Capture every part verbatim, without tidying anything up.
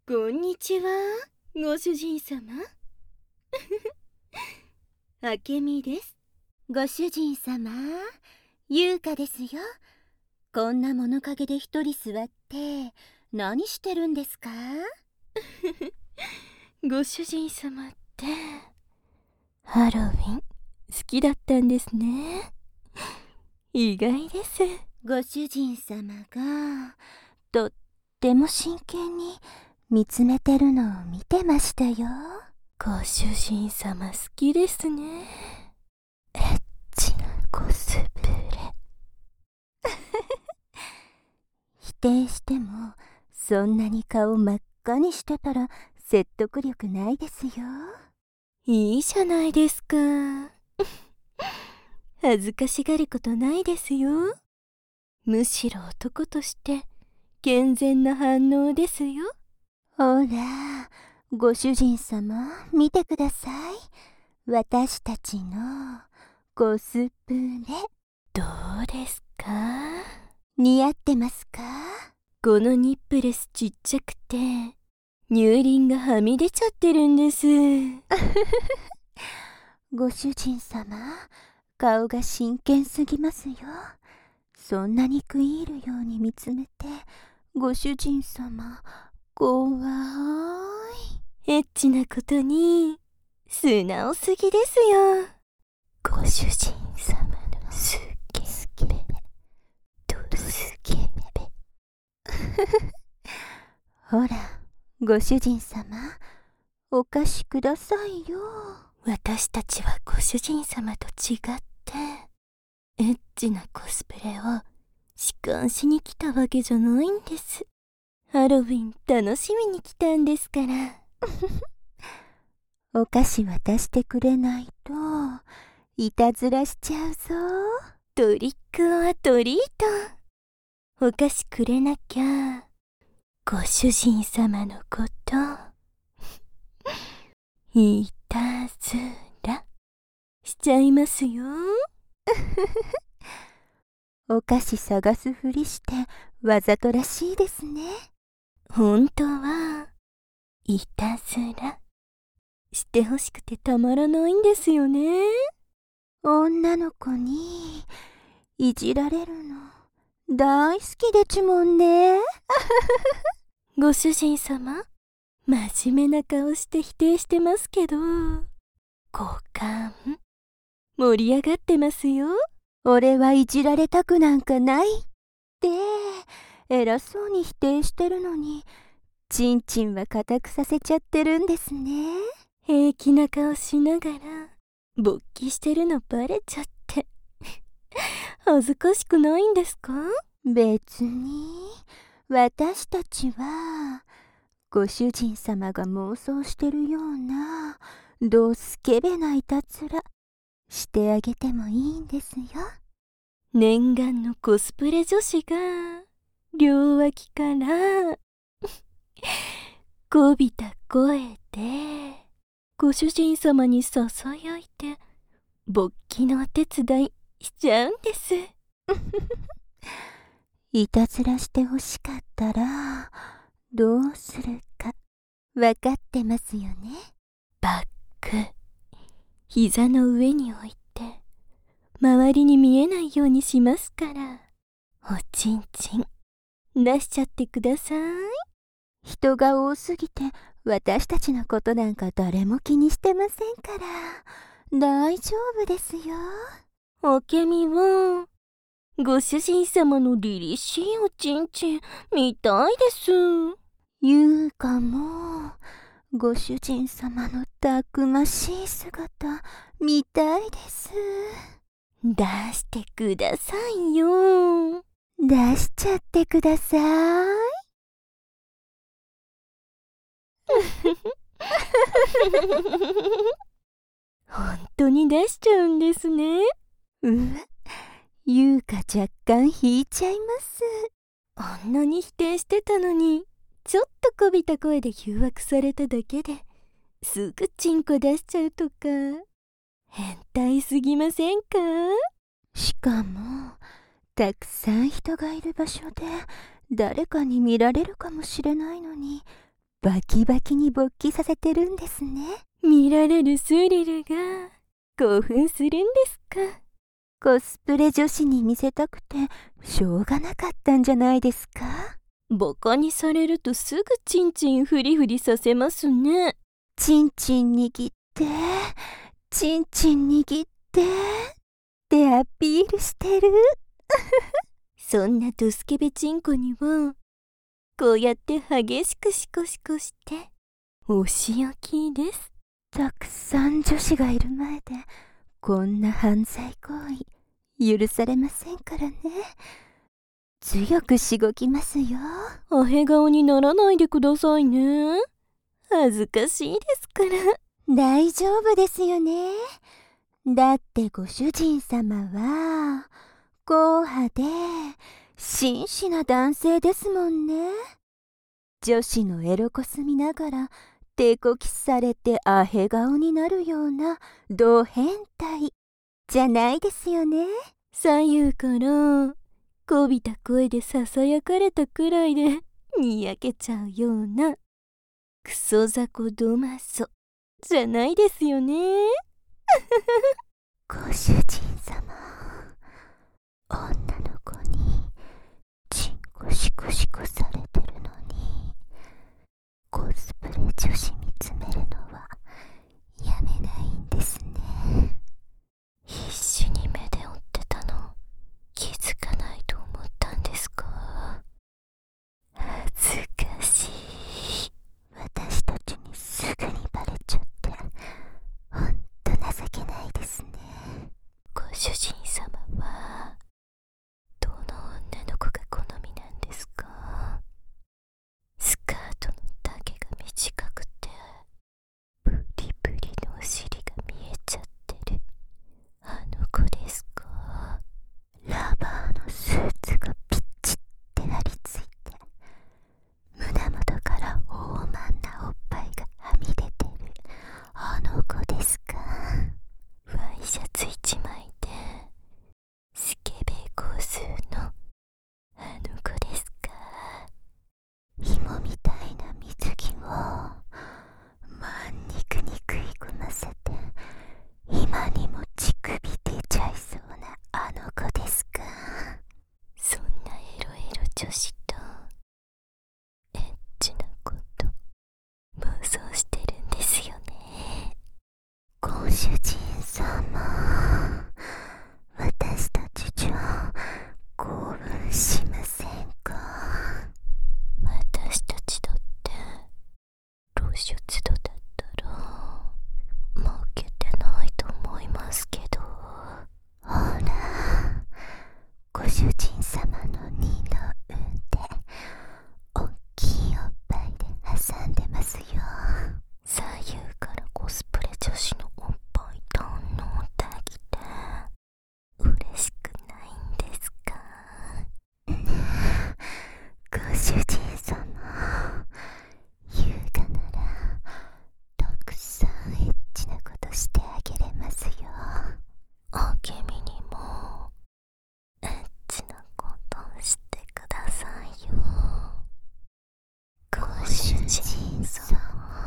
こんにちは、ご主人様。あけみです。 ご主人様、優香ですよ。こんな物陰で一人座って何してるんですか？ ご主人様ってハロウィン好きだったんですね。意外です。 ご主人様がとっても真剣に見つめてるのを見てましたよ。 ご主人様好きですね。 エッチなコスプレ。否定してもそんなに顔真っ赤にしてたら説得力ないですよ。 いいじゃないですか。恥ずかしがることないですよ。むしろ男として健全な反応ですよ。 ほら、ご主人様、見てください。私たちのコスプレ。 どうですか？ 似合ってますか？ このニップレスちっちゃくて乳輪がはみ出ちゃってるんです。 ご主人様、顔が真剣すぎますよ。そんなに食い入るように見つめて、ご主人様、怖い。エッチなことに素直すぎですよ。 ご主人様のスケベ、ドスケベ。ほら、ご主人様、お菓子くださいよ。 私たちはご主人様と違ってエッチなコスプレを仕官しに来たわけじゃないんです。ハロウィン楽しみに来たんですから。 お菓子渡してくれないといたずらしちゃうぞ。 トリックオアトリート。お菓子くれなきゃご主人様のこといたずらしちゃいますよ。 お菓子探すふりしてわざとらしいですね。 本当はいたずらしてほしくてたまらないんですよね。 女の子にいじられるの大好きでちもんね。 ご主人様、真面目な顔して否定してますけど、好感盛り上がってますよ。 俺はいじられたくなんかないって偉そうに否定してるのに、ちんちんは固くさせちゃってるんですね。 平気な顔しながら勃起してるのバレちゃって恥ずかしくないんですか？ 別に私たちはご主人様が妄想してるようなどうスケベないたずらしてあげてもいいんですよ。 念願のコスプレ女子が両脇からこびた声でご主人様にささやいて勃起のお手伝いしちゃうんです。 いたずらしてほしかったらどうするかわかってますよね。 バック膝の上に置いて周りに見えないようにしますから、おちんちん出しちゃってください。 人が多すぎて私たちのことなんか誰も気にしてませんから大丈夫ですよ。 おけみはご主人様の凛々しいおちんちん見たいです。 ゆうかもご主人様のたくましい姿見たいです。 出してくださいよ。 出しちゃってください。 本当に出しちゃうんですね。 うわ、ゆうか若干引いちゃいます。 あんなに否定してたのに、ちょっとこびた声で誘惑されただけですぐチンコ出しちゃうとか変態すぎませんか？ しかもたくさん人がいる場所で誰かに見られるかもしれないのにバキバキに勃起させてるんですね。 見られるスリルが興奮するんですか。 コスプレ女子に見せたくてしょうがなかったんじゃないですか。 バカにされるとすぐチンチンフリフリさせますね。 チンチン握ってチンチン握ってってアピールしてるそんなドスケベチンコにはこうやって激しくシコシコしてお仕置きです。 たくさん女子がいる前でこんな犯罪行為許されませんからね。強くしごきますよ。 アヘ顔にならないでくださいね。恥ずかしいですから。 大丈夫ですよね。だってご主人様は硬派で紳士な男性ですもんね。女子のエロコス見ながら手こきされてアヘ顔になるようなド変態じゃないですよね。 左右からこびた声でささやかれたくらいでにやけちゃうようなクソザコドマソじゃないですよね。 ご主人様、女の子にチンコシコシコされてるのにコスプレ女子見つめるのはやめないんですね。 必死に目で追ってたの気づかないと思ったんですか。恥ずかしい。 私たちにすぐにバレちゃってほんと情けないですね。 ご主人様はどの女の子が好みなんですか。スカートの丈が短くてブリブリのお尻が見えちゃってるあの子ですか。 ラバーのスーツがピッチって張り付いて胸元から豊満なおっぱいがはみ出てるあの子ですか。 ワイシャツ一枚でスケベコースのあの子ですか。 紐みたいな水着を満肉に食い込ませて今にも乳首出ちゃいそうなあの子ですか。 そんなエロエロ女子とエッチなこと妄想してるんですよね。 ご主人様、私たちじゃ興奮しませんか。 私たちだって露出度だったら負けてないと思いますけど。 ほら、ご主人様の二の腕おっきいおっぱいで挟んでますよ。 左右からコスプレ女子のおっぱい堪能できて嬉しくないんですか。 ご主人様、優雅ならたくさんエッチなことしてあげれますよ。 あけみにもエッチなことしてくださいよ。ご主人様。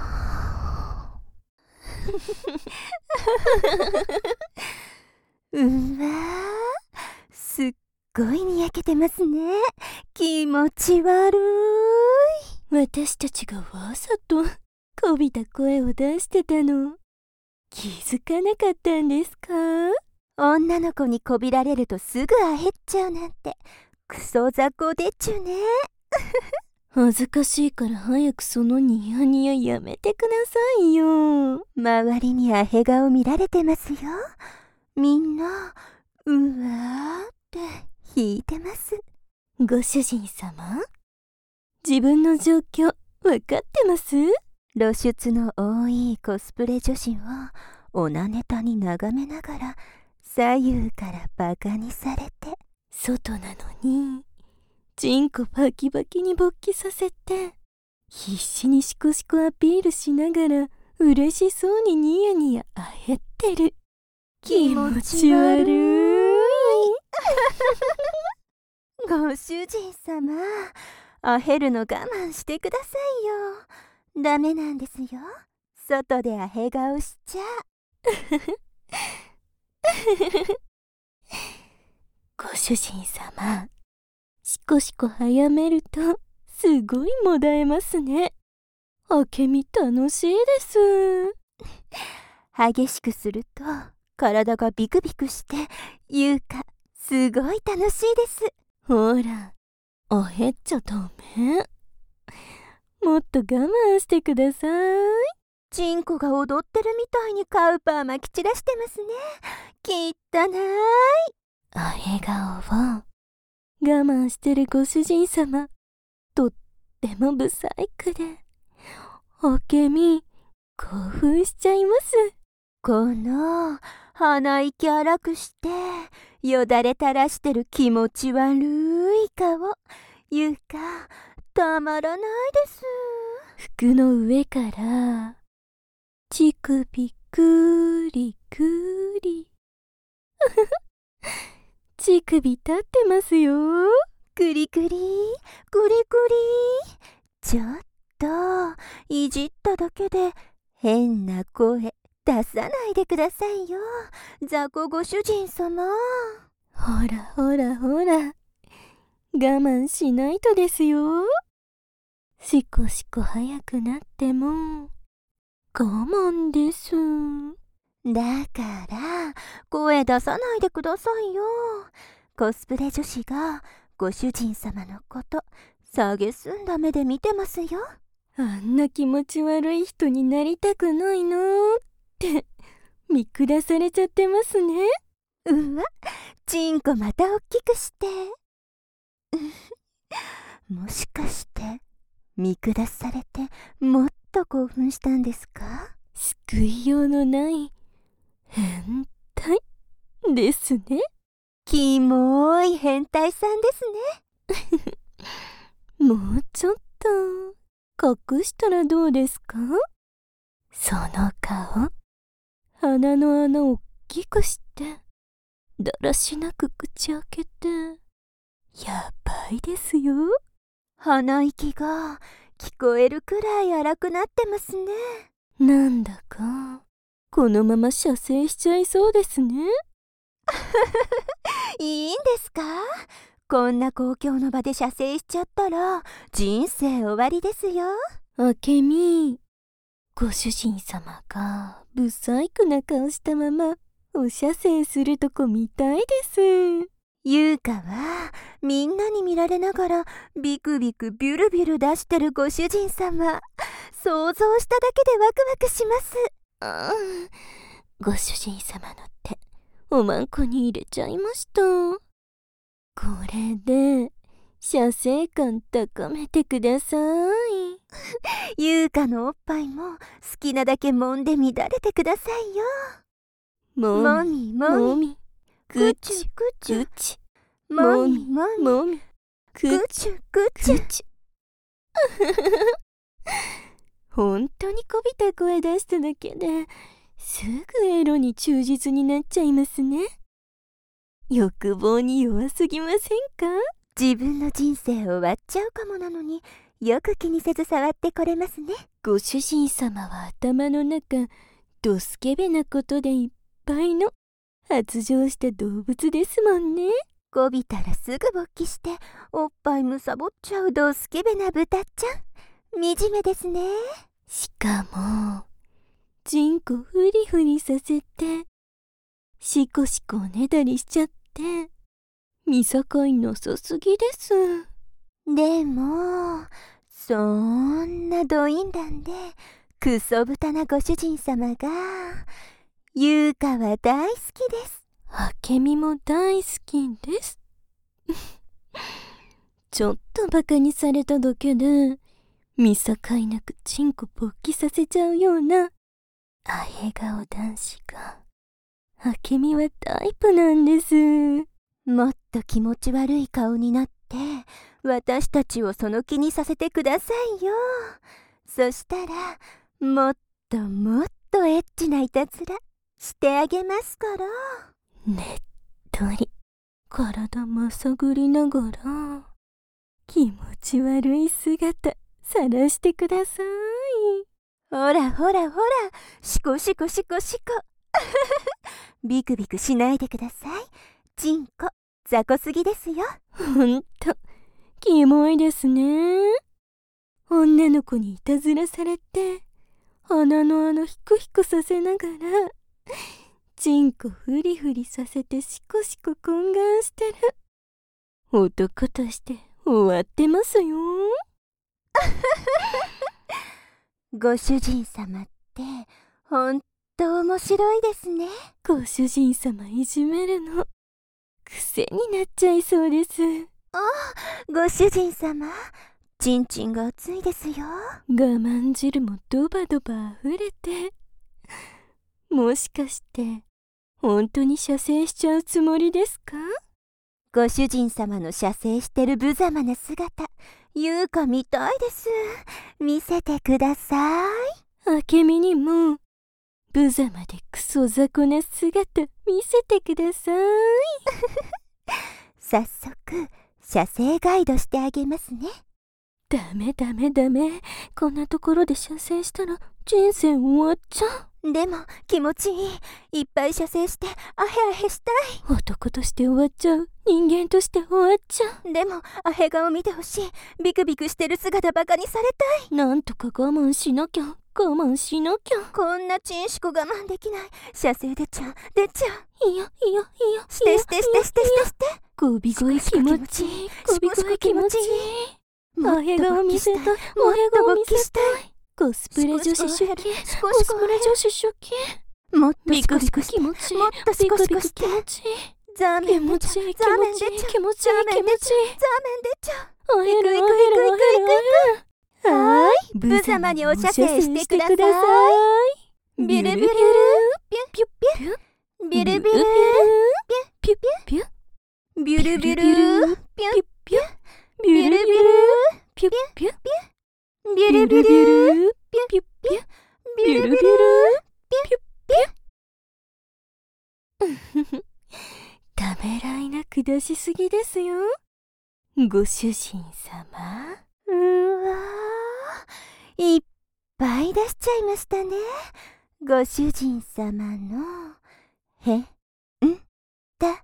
うわー、すっごいにやけてますね。気持ち悪い。 私たちがわざとこびた声を出してたの気づかなかったんですか。 女の子にこびられるとすぐあへっちゃうなんてクソ雑魚でちゅね。 恥ずかしいから早くそのニヤニヤやめてくださいよ。 周りにアヘ顔見られてますよ。みんなうわーって引いてます。 ご主人様、自分の状況わかってます？ 露出の多いコスプレ女子をオナネタに眺めながら左右からバカにされて、 外なのにチンコバキバキに勃起させて必死にシコシコアピールしながら嬉しそうにニヤニヤあへってる。気持ち悪い。 ご主人様、あへるの我慢してくださいよ。 ダメなんですよ。外でアヘ顔しちゃ。 ご主人様、しこしこ早めるとすごいもだえますね。あけみ楽しいです。 激しくすると体がビクビクして、優香すごい楽しいです。 ほら、おへっちゃダメ。もっと我慢してください。 チンコが踊ってるみたいにカウパーまき散らしてますね。きったない。 お笑顔を我慢してるご主人様、とってもブサイクで、おけみ興奮しちゃいます。 この鼻息荒くしてよだれ垂らしてる気持ち悪い顔、ゆうかたまらないです。 服の上から乳首くりくり乳首立ってますよ。 くりくりくりくり。ちょっといじっただけで変な声出さないでくださいよ、雑魚ご主人様。 ほらほらほら、我慢しないとですよ。しこしこ早くなっても我慢です。 だから声出さないでくださいよ。コスプレ女子がご主人様のこと蔑んだ目で見てますよ。 あんな気持ち悪い人になりたくないのって見下されちゃってますね。 うわ、チンコまた大きくしてもしかして見下されてもっと興奮したんですか？ 救いようのない変態ですね。 キモい変態さんですね。もうちょっと隠したらどうですか？その顔、鼻の穴を大きくしてだらしなく口開けて、やばいですよ。 鼻息が聞こえるくらい荒くなってますね。 なんだかこのまま射精しちゃいそうですね。 いいんですか？こんな公共の場で射精しちゃったら人生終わりですよ。 あけみ、ご主人様がブサイクな顔したままお射精するとこ見たいです。 ゆうかはみんなに見られながらビクビクビュルビュル出してるご主人様、想像しただけでワクワクします。 ああ、ご主人様の手おまんこに入れちゃいました。これで射精感高めてください。 ゆうかのおっぱいも好きなだけ揉んで乱れてくださいよ。 もみもみ、 くちゅくちゅ、 くちもみもみ、 もみ、 くちゅくちゅ。 本当にこびた声出しただけですぐエロに忠実になっちゃいますね。欲望に弱すぎませんか？ 自分の人生終わっちゃうかもなのによく気にせず触ってこれますね。 ご主人様は頭の中ドスケベなことでいっぱいの発情した動物ですもんね。 こびたらすぐ勃起しておっぱいむさぼっちゃうドスケベな豚ちゃん、惨めですね。 しかもチンコフリフリさせてシコシコねだりしちゃって見境のそすぎです。 でもそんなドインダンでクソ豚なご主人様がゆうかは大好きです。 あけみも大好きです。ちょっとバカにされただけで見境なくチンコ勃起させちゃうようなアヘ顔男子があけみはタイプなんです。 もっと気持ち悪い顔になって私たちをその気にさせてくださいよ。そしたらもっともっとエッチないたずらしてあげますから。 ねっとり体まさぐりながら気持ち悪い姿さらしてください。 ほらほらほら、シコシコシコシコ。ビクビクしないでください。チンコ、雑魚すぎですよ。 ほんと、キモいですね。女の子にいたずらされて、鼻の穴ヒクヒクさせながら、チンコフリフリさせてシコシコ懇願してる。男として終わってますよ。 ご主人様ってほんと面白いですね。 ご主人様いじめるの癖になっちゃいそうです。 あ、ご主人様、チンチンが熱いですよ。 我慢汁もドバドバ溢れて、もしかして本当に射精しちゃうつもりですか？ ご主人様の射精してる無様な姿、優香見たいです。見せてください。 明美にも無様でクソ雑魚な姿見せてください。 早速射精ガイドしてあげますね。 ダメダメダメ、こんなところで射精したら人生終わっちゃう。でも気持ちいい。いっぱい射精してアヘアヘしたい。 男として終わっちゃう、人間として終わっちゃう。でもアヘ顔見てほしい。ビクビクしてる姿バカにされたい。 なんとか我慢しなきゃ、我慢しなきゃ。 こんなチンシコ我慢できない。射精出ちゃう出ちゃう。いやいやいや、 してしてしてしてしてして。 ゴビゴビ気持ちいい、ゴビゴビ気持ちいい。アヘ顔見せたい、アヘ顔見せたい。コスプレ女子初期、コスプレ女子初期。 もっとビクビク気持ちいい、 もっとシコシコして。ザーメン出ちゃう、ザーメン出ちゃう、 気持ちいい、気持ちいい、 ザーメン出ちゃう。 アヘル、アヘル、アヘル、アヘル。 はーい、無様にお射精してください。ビルビル、ピュッピュッピュッ。ビルビル、ピュッピュッピュッ。ビルビル、ピュッピュッピュッ。ビルビル、ピュッピュッピュッ。ビルビル、ピュッピュッピュッ。ビルビル、ピュッピュッ。 ためらいなく出しすぎですよ、ご主人様。 うわー、いっぱい出しちゃいましたね。ご主人様のへんだ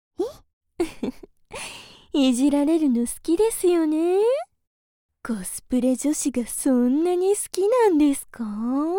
いいじられるの好きですよね。コスプレ女子がそんなに好きなんですか？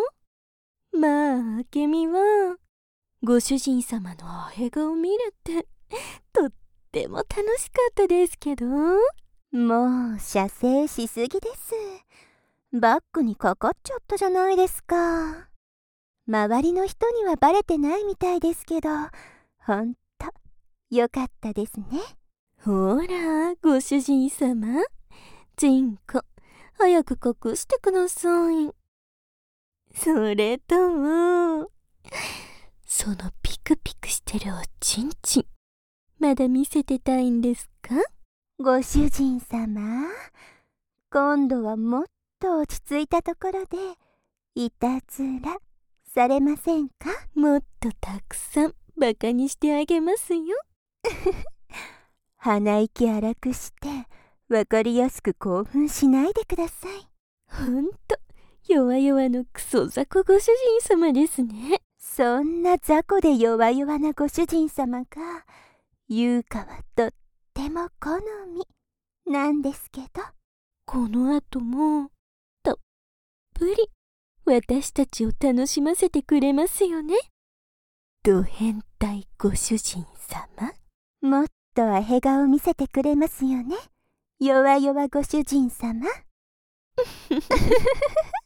まあ、明美はご主人様のアヘ顔見るってとっても楽しかったですけど。 もう射精しすぎです。バッグにかかっちゃったじゃないですか。周りの人にはバレてないみたいですけど、ほんとよかったですね。 ほら、ご主人様、チンコ早く隠してください。それともそのピクピクしてるおちんちん、まだ見せてたいんですか？ ご主人様、今度はもっと落ち着いたところでいたずらされませんか？ もっとたくさんバカにしてあげますよ。 鼻息荒くしてわかりやすく興奮しないでください。 ほんと弱々のクソ雑魚ご主人様ですね。 そんな雑魚で弱々なご主人様が優香はとっても好みなんですけど、 この後もたっぷり私たちを楽しませてくれますよね、ド変態ご主人様。 もっとアヘ顔見せてくれますよね、弱々ご主人様。